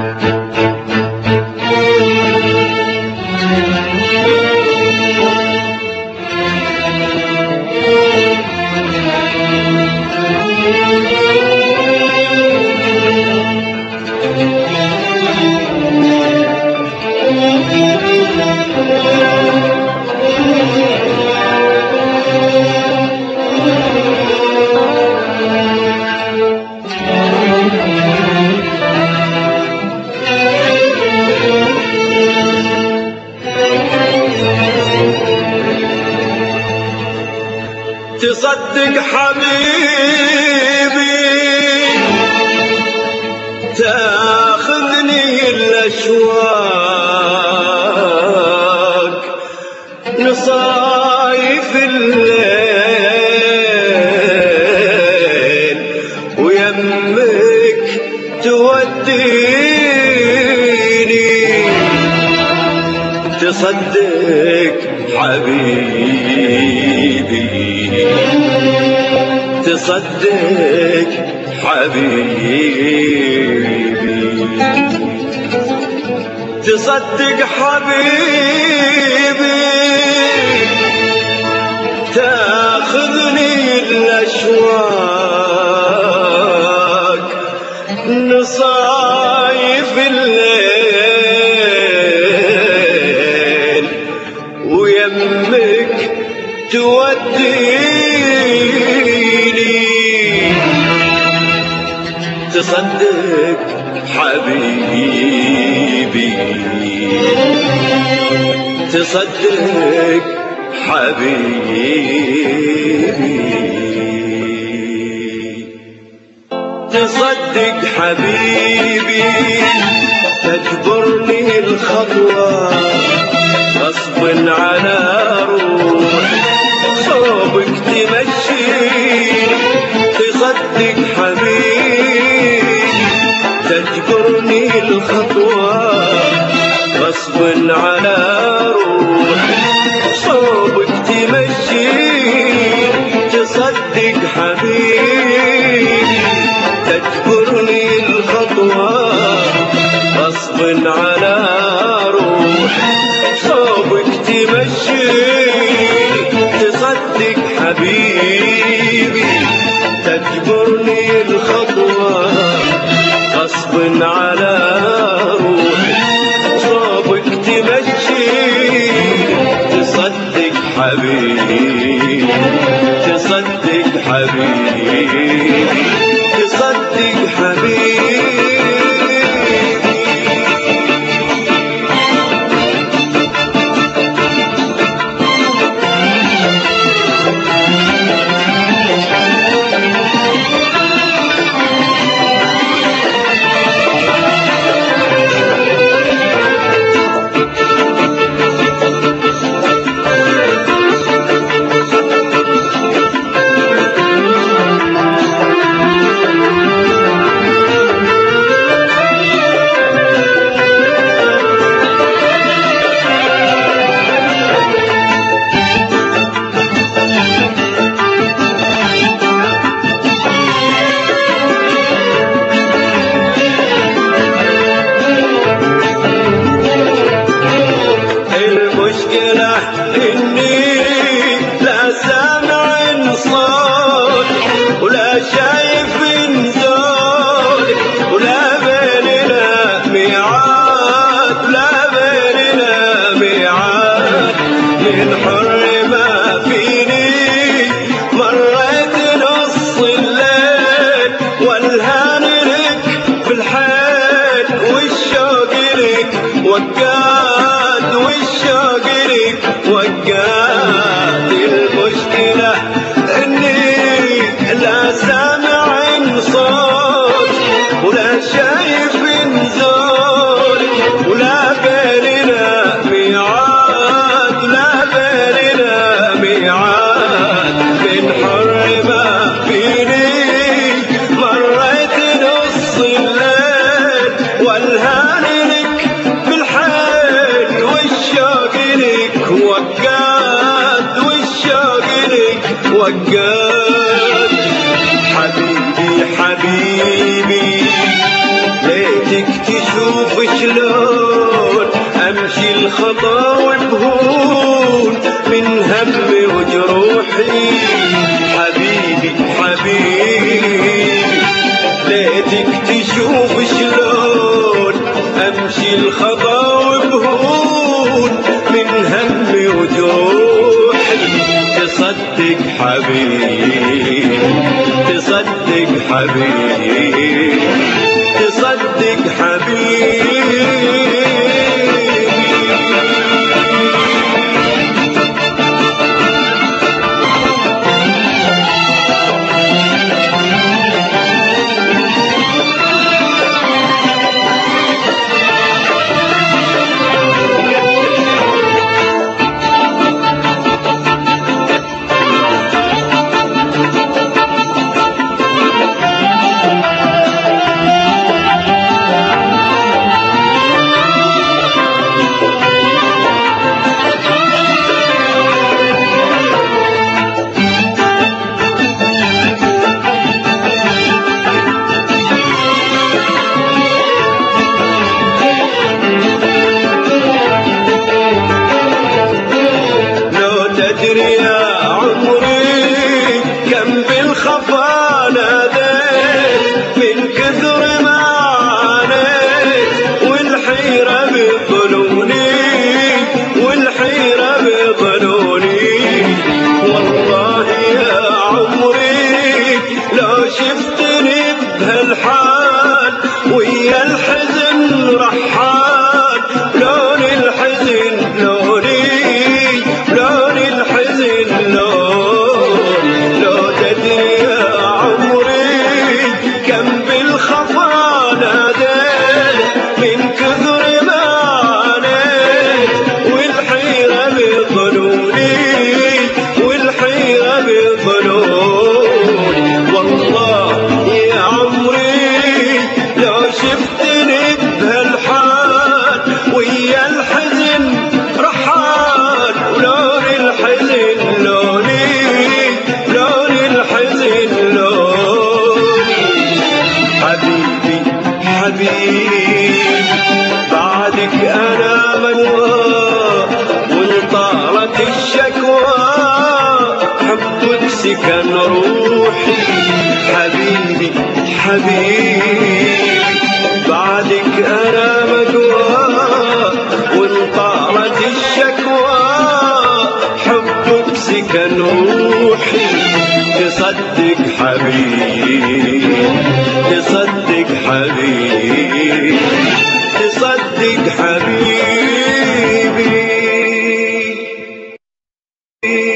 تصدق حبيبي تاخذني الأشواق نصايف الليل ويمك توديني. تصدق حبيبي تصدق حبيبي تصدق حبيبي تاخذني الأشواق نصايف الليل ويمك توديني. تصدق حبيبي تصدق حبيبي تصدق حبيبي تجبرني الخطوة غصب على روح صوبك تمشيني. تصدق حبيبي تجبرني الخطوة غصب على روح صوبك تمشيني. تصدق حبيبي تجبرني الخطوة غصب على روح صوبك تمشيني. تصدق حبيبي تجبرني الخطوة غصب على روح صوبك تمشيني. تصدق حبيبي تصدق حبيبي تصدق حبيبي. وقاد والشوق لك وقاد. المشكلة اني لا سامع صوت ولا شايف نزول ولا بيننا ميعاد لا بيننا ميعاد. من حر ما فيني مريت نص الليل والهان لك بالحيل والشوق لك وقاد والشوق لك وقاد. حبيبي حبيبي ليتك تشوف شلون امشي الخطا بهون من همي وجروحي. حبيبي حبيبي ليتك تشوف شلون امشي الخطا بهون من همي وجروحي. تصدق حبيبي تصدق حبيبي تصدق حبيبي. تدري يا عمري كم بالخفا ناديت من كثر ما عانيت والحيرة بظنوني والحيرة بظنوني. والله يا عمري لو شفتني بهالحال ويا الحزن رحال لون الحزن لوني لون الحزن لون. لو تدري يا عمري كم بالخفا ناديت من كثر ما عانيت والحيرة بظنوني والحيرة بظنوني. والله يا عمري لو شفتني بهالحال ويا الحزن رحال ولون الحزن لوني لون الحزن لوني. حبيبي حبيبي بعدك انا منوى وانطالت الشكوى حبك سكن روحي. حبيبي حبيبي بعدك انا مجوى وانطالت الشكوى حبك سكن روحي. تصدق حبيبي تصدق حبيبي تصدق حبيبي.